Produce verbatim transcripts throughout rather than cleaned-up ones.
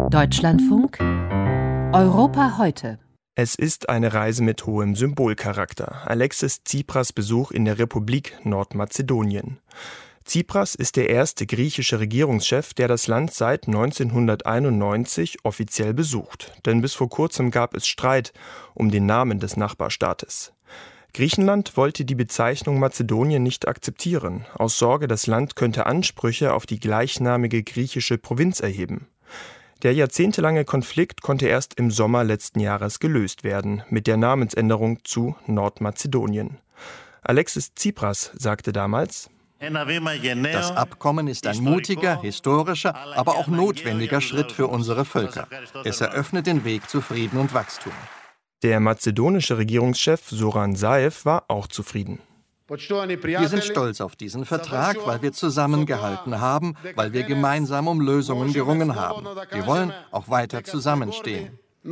Deutschlandfunk Europa heute. Es ist eine Reise mit hohem Symbolcharakter. Alexis Tsipras Besuch in der Republik Nordmazedonien. Tsipras ist der erste griechische Regierungschef, der das Land seit neunzehnhunderteinundneunzig offiziell besucht. Denn bis vor kurzem gab es Streit um den Namen des Nachbarstaates. Griechenland wollte die Bezeichnung Mazedonien nicht akzeptieren, aus Sorge, das Land könnte Ansprüche auf die gleichnamige griechische Provinz erheben. Der jahrzehntelange Konflikt konnte erst im Sommer letzten Jahres gelöst werden, mit der Namensänderung zu Nordmazedonien. Alexis Tsipras sagte damals: Das Abkommen ist ein mutiger, historischer, aber auch notwendiger Schritt für unsere Völker. Es eröffnet den Weg zu Frieden und Wachstum. Der mazedonische Regierungschef Zoran Zaev war auch zufrieden. Wir sind stolz auf diesen Vertrag, weil wir zusammengehalten haben, weil wir gemeinsam um Lösungen gerungen haben. Wir wollen auch weiter zusammenstehen.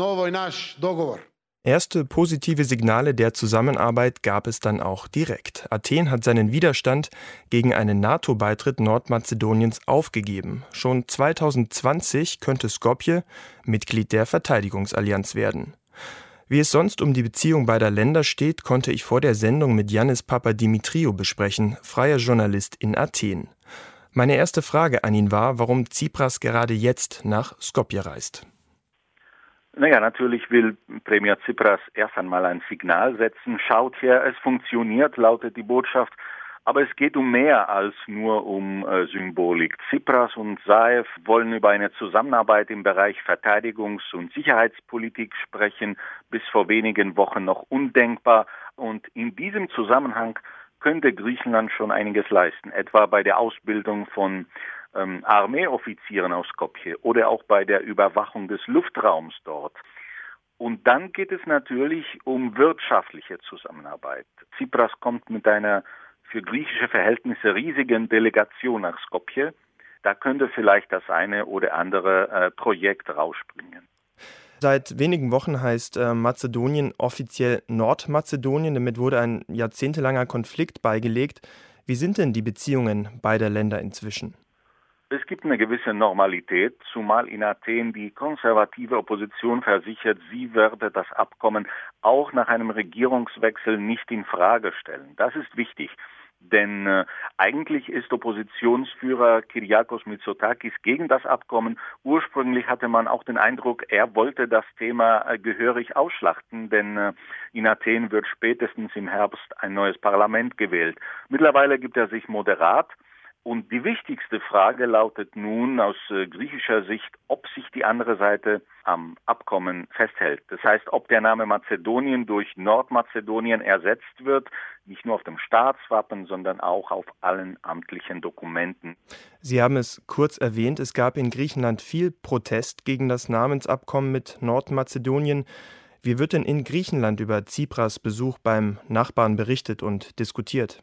Erste positive Signale der Zusammenarbeit gab es dann auch direkt. Athen hat seinen Widerstand gegen einen NATO-Beitritt Nordmazedoniens aufgegeben. Schon zweitausendzwanzig könnte Skopje Mitglied der Verteidigungsallianz werden. Wie es sonst um die Beziehung beider Länder steht, konnte ich vor der Sendung mit Yannis Papadimitriou besprechen, freier Journalist in Athen. Meine erste Frage an ihn war, warum Tsipras gerade jetzt nach Skopje reist. Naja, natürlich will Premier Tsipras erst einmal ein Signal setzen. Schaut her, es funktioniert, lautet die Botschaft. Aber es geht um mehr als nur um äh, Symbolik. Tsipras und Zaev wollen über eine Zusammenarbeit im Bereich Verteidigungs- und Sicherheitspolitik sprechen, bis vor wenigen Wochen noch undenkbar. Und in diesem Zusammenhang könnte Griechenland schon einiges leisten, etwa bei der Ausbildung von ähm, Armeeoffizieren aus Skopje oder auch bei der Überwachung des Luftraums dort. Und dann geht es natürlich um wirtschaftliche Zusammenarbeit. Tsipras kommt mit einer für griechische Verhältnisse riesigen Delegation nach Skopje. Da könnte vielleicht das eine oder andere äh, Projekt rausspringen. Seit wenigen Wochen heißt äh, Mazedonien offiziell Nordmazedonien. Damit wurde ein jahrzehntelanger Konflikt beigelegt. Wie sind denn die Beziehungen beider Länder inzwischen? Es gibt eine gewisse Normalität, zumal in Athen die konservative Opposition versichert, sie werde das Abkommen auch nach einem Regierungswechsel nicht in Frage stellen. Das ist wichtig. Denn äh, eigentlich ist Oppositionsführer Kyriakos Mitsotakis gegen das Abkommen. Ursprünglich hatte man auch den Eindruck, er wollte das Thema äh, gehörig ausschlachten, denn äh, in Athen wird spätestens im Herbst ein neues Parlament gewählt. Mittlerweile gibt er sich moderat. Und die wichtigste Frage lautet nun aus äh, griechischer Sicht, ob sich die andere Seite am Abkommen festhält. Das heißt, ob der Name Mazedonien durch Nordmazedonien ersetzt wird, nicht nur auf dem Staatswappen, sondern auch auf allen amtlichen Dokumenten. Sie haben es kurz erwähnt, es gab in Griechenland viel Protest gegen das Namensabkommen mit Nordmazedonien. Wie wird denn in Griechenland über Tsipras Besuch beim Nachbarn berichtet und diskutiert?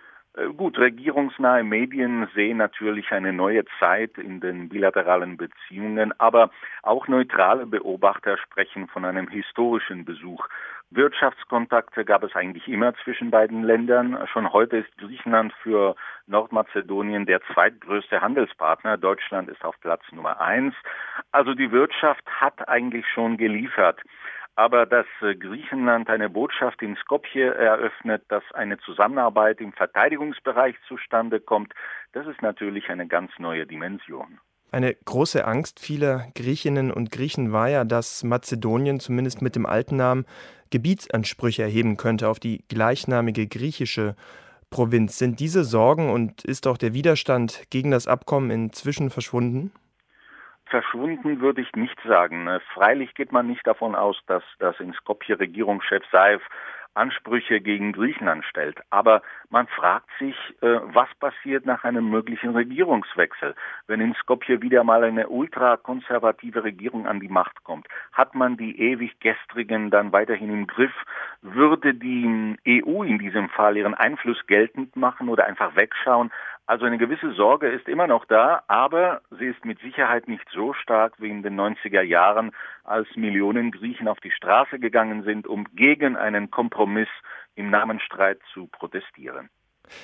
Gut, regierungsnahe Medien sehen natürlich eine neue Zeit in den bilateralen Beziehungen, aber auch neutrale Beobachter sprechen von einem historischen Besuch. Wirtschaftskontakte gab es eigentlich immer zwischen beiden Ländern. Schon heute ist Griechenland für Nordmazedonien der zweitgrößte Handelspartner. Deutschland ist auf Platz Nummer eins. Also die Wirtschaft hat eigentlich schon geliefert. Aber dass Griechenland eine Botschaft in Skopje eröffnet, dass eine Zusammenarbeit im Verteidigungsbereich zustande kommt, das ist natürlich eine ganz neue Dimension. Eine große Angst vieler Griechinnen und Griechen war ja, dass Mazedonien zumindest mit dem alten Namen Gebietsansprüche erheben könnte auf die gleichnamige griechische Provinz. Sind diese Sorgen und ist auch der Widerstand gegen das Abkommen inzwischen verschwunden? Verschwunden würde ich nicht sagen. Freilich geht man nicht davon aus, dass das in Skopje Regierungschef Zaev Ansprüche gegen Griechenland stellt. Aber man fragt sich, was passiert nach einem möglichen Regierungswechsel, wenn in Skopje wieder mal eine ultrakonservative Regierung an die Macht kommt. Hat man die ewig Gestrigen dann weiterhin im Griff? Würde die E U in diesem Fall ihren Einfluss geltend machen oder einfach wegschauen? Also eine gewisse Sorge ist immer noch da, aber sie ist mit Sicherheit nicht so stark wie in den neunziger Jahren, als Millionen Griechen auf die Straße gegangen sind, um gegen einen Kompromiss im Namenstreit zu protestieren.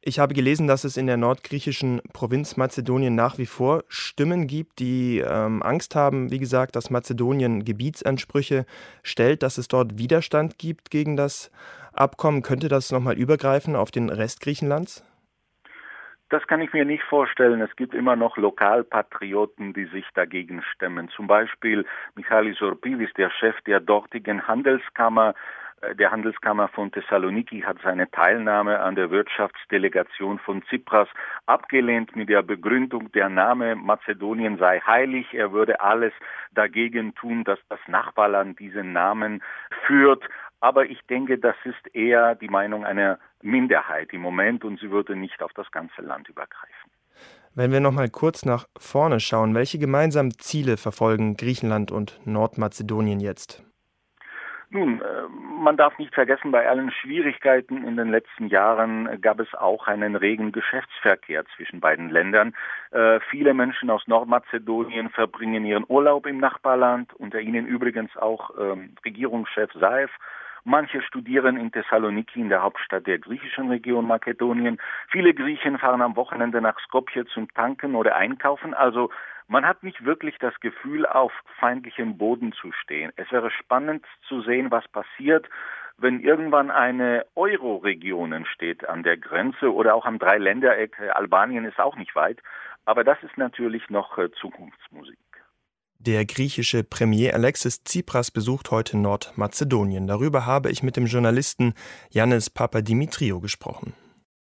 Ich habe gelesen, dass es in der nordgriechischen Provinz Mazedonien nach wie vor Stimmen gibt, die ähm, Angst haben, wie gesagt, dass Mazedonien Gebietsansprüche stellt, dass es dort Widerstand gibt gegen das Abkommen. Könnte das nochmal übergreifen auf den Rest Griechenlands? Das kann ich mir nicht vorstellen. Es gibt immer noch Lokalpatrioten, die sich dagegen stemmen. Zum Beispiel Michalis Orpidis, der Chef der dortigen Handelskammer, der Handelskammer von Thessaloniki, hat seine Teilnahme an der Wirtschaftsdelegation von Tsipras abgelehnt mit der Begründung, der Name Mazedonien sei heilig. Er würde alles dagegen tun, dass das Nachbarland diesen Namen führt. Aber ich denke, das ist eher die Meinung einer Minderheit im Moment und sie würde nicht auf das ganze Land übergreifen. Wenn wir noch mal kurz nach vorne schauen, welche gemeinsamen Ziele verfolgen Griechenland und Nordmazedonien jetzt? Nun, man darf nicht vergessen, bei allen Schwierigkeiten in den letzten Jahren gab es auch einen regen Geschäftsverkehr zwischen beiden Ländern. Äh, viele Menschen aus Nordmazedonien verbringen ihren Urlaub im Nachbarland, unter ihnen übrigens auch ähm, Regierungschef Zaev. Manche studieren in Thessaloniki, in der Hauptstadt der griechischen Region Makedonien. Viele Griechen fahren am Wochenende nach Skopje zum Tanken oder Einkaufen. Also man hat nicht wirklich das Gefühl, auf feindlichem Boden zu stehen. Es wäre spannend zu sehen, was passiert, wenn irgendwann eine Euro-Region entsteht an der Grenze oder auch am Dreiländereck. Albanien ist auch nicht weit. Aber das ist natürlich noch äh, Zukunftsmusik. Der griechische Premier Alexis Tsipras besucht heute Nordmazedonien. Darüber habe ich mit dem Journalisten Yannis Papadimitriou gesprochen.